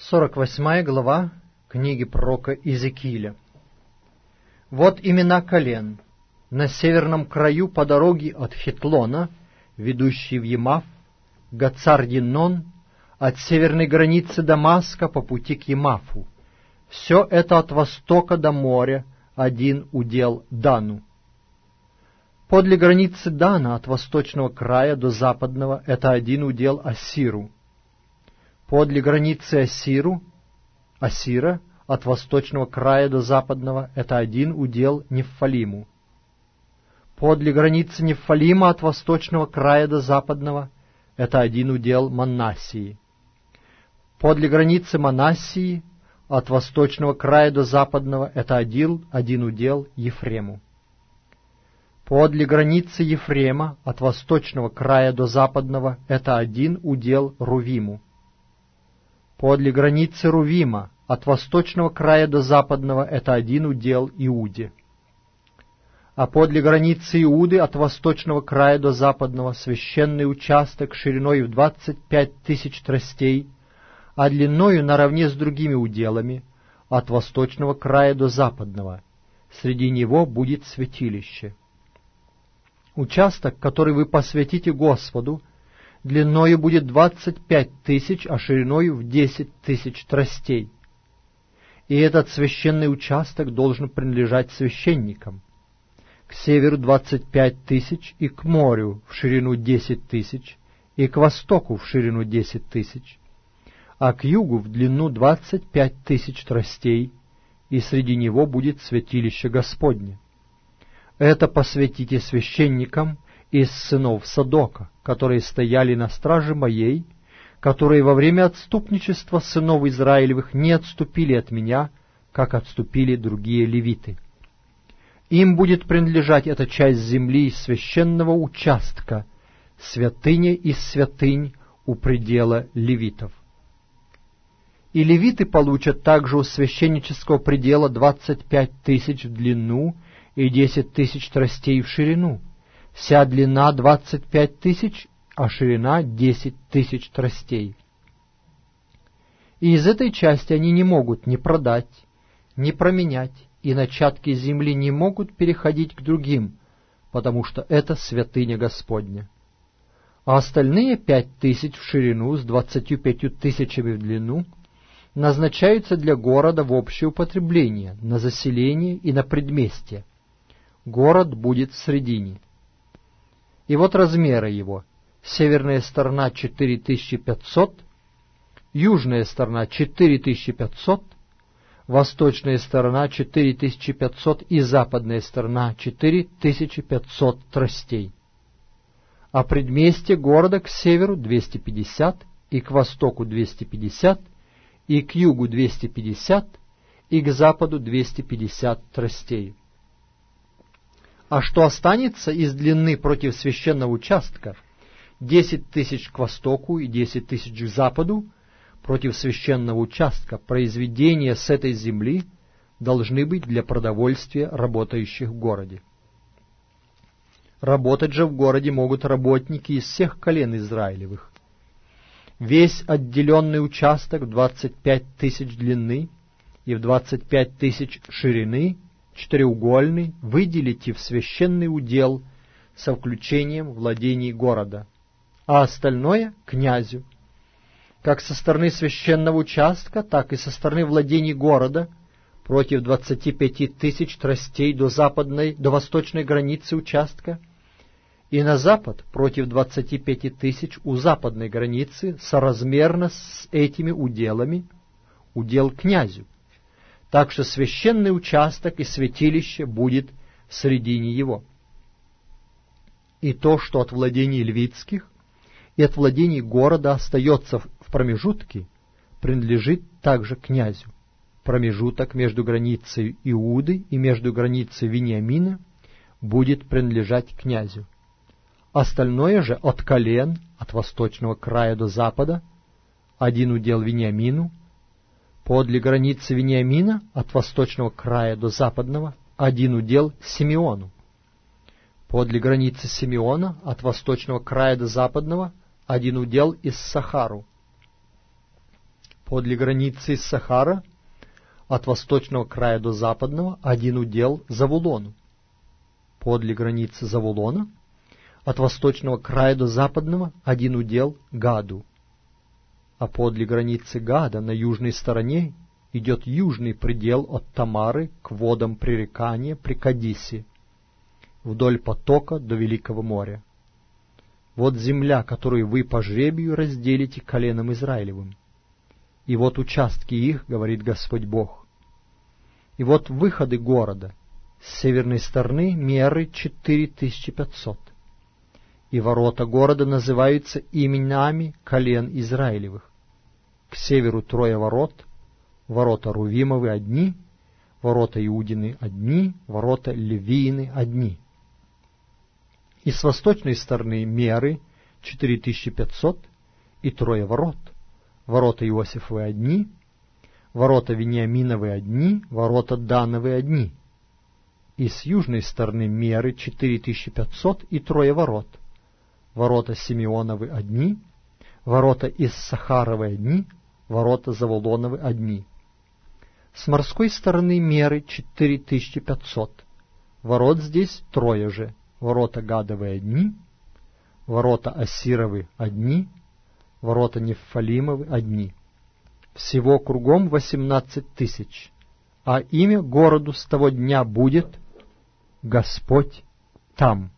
48 глава книги пророка Иезекииля. Вот имена колен. На северном краю по дороге от Хетлона, ведущей в Емав, Гацар-Еннон, от северной границы Дамаска по пути к Емафу. Все это от востока до моря, один удел Дану. Подле границы Дана от восточного края до западного это один удел Ассиру. Подле границы Ассира от восточного края до западного это один удел Неффалиму. Подле границы Неффалима от восточного края до западного это один удел Манассии. Подле границы Манассии от восточного края до западного это один удел Ефрему. Подле границы Ефрема от восточного края до западного это один удел Рувиму. Подле границы Рувима от восточного края до западного это один удел Иуде. А подле границы Иуды от восточного края до западного священный участок шириной в 25 тысяч тростей, а длиною наравне с другими уделами от восточного края до западного. Среди него будет святилище. Участок, который вы посвятите Господу, длиною будет 25 тысяч, а шириною в 10 тысяч тростей. И этот священный участок должен принадлежать священникам. К северу 25 тысяч, и к морю в ширину 10 тысяч, и к востоку в ширину 10 тысяч, а к югу в длину 25 тысяч тростей, и среди него будет святилище Господне. Это посвятите священникам из сынов Садока, которые стояли на страже моей, которые во время отступничества сынов Израилевых не отступили от меня, как отступили другие левиты. Им будет принадлежать эта часть земли из священного участка, святыня из святынь у предела левитов. И левиты получат также у священнического предела 25 тысяч в длину и 10 тысяч тростей в ширину. Вся длина 25 тысяч, а ширина 10 тысяч тростей. И из этой части они не могут ни продать, ни променять, и начатки земли не могут переходить к другим, потому что это святыня Господня. А остальные 5 тысяч в ширину с 25 тысячами в длину назначаются для города в общее употребление, на заселение и на предместье. Город будет в средине. И вот размеры его. Северная сторона 4500, южная сторона 4500, восточная сторона 4500 и западная сторона 4500 тростей. А предместье города к северу 250, и к востоку 250, и к югу 250, и к западу 250 тростей. А что останется из длины против священного участка, 10 тысяч к востоку и 10 тысяч к западу, против священного участка, произведения с этой земли должны быть для продовольствия работающих в городе. Работать же в городе могут работники из всех колен Израилевых. Весь отделенный участок в 25 тысяч длины и в 25 тысяч ширины, четыреугольный, выделите в священный удел со включением владений города, а остальное — князю. Как со стороны священного участка, так и со стороны владений города против 25 тысяч тростей до восточной границы участка, и на запад против 25 тысяч у западной границы соразмерно с этими уделами удел князю. Так что священный участок и святилище будет в середине его. И то, что от владений левитских и от владений города остается в промежутке, принадлежит также князю. Промежуток между границей Иуды и между границей Вениамина будет принадлежать князю. Остальное же от колен, от восточного края до запада, один удел Вениамину, подле границы Вениамина, от восточного края до западного, один удел Симеону. Подле границы Симеона, от восточного края до западного, один удел Иссахару. Подле границы Иссахара, от восточного края до западного, один удел Завулону. Подле границы Завулона, от восточного края до западного, один удел Гаду. А подле границы Гада на южной стороне идет южный предел от Тамары к водам пререкания при Кадисе, вдоль потока до Великого моря. Вот земля, которую вы по жребию разделите коленом Израилевым. И вот участки их, говорит Господь Бог. И вот выходы города. С северной стороны меры 4500. И ворота города называются именами колен Израилевых. К северу 3 ворот, ворота Рувимовы одни, ворота Иудины одни, ворота Левиины одни. И с восточной стороны меры 4500 и 3 ворот. Ворота Иосифовы одни, ворота Вениаминовы одни, ворота Дановы одни. И с южной стороны меры 4500 и 3 ворот. Ворота Симеоновы одни, ворота Иссахаровы одни, ворота Завулоновы одни. С морской стороны меры 4500. Ворот здесь 3 же. Ворота Гадовы одни, ворота Ассировы одни, ворота Нефалимовы одни. Всего кругом 18 000, а имя городу с того дня будет Господь там.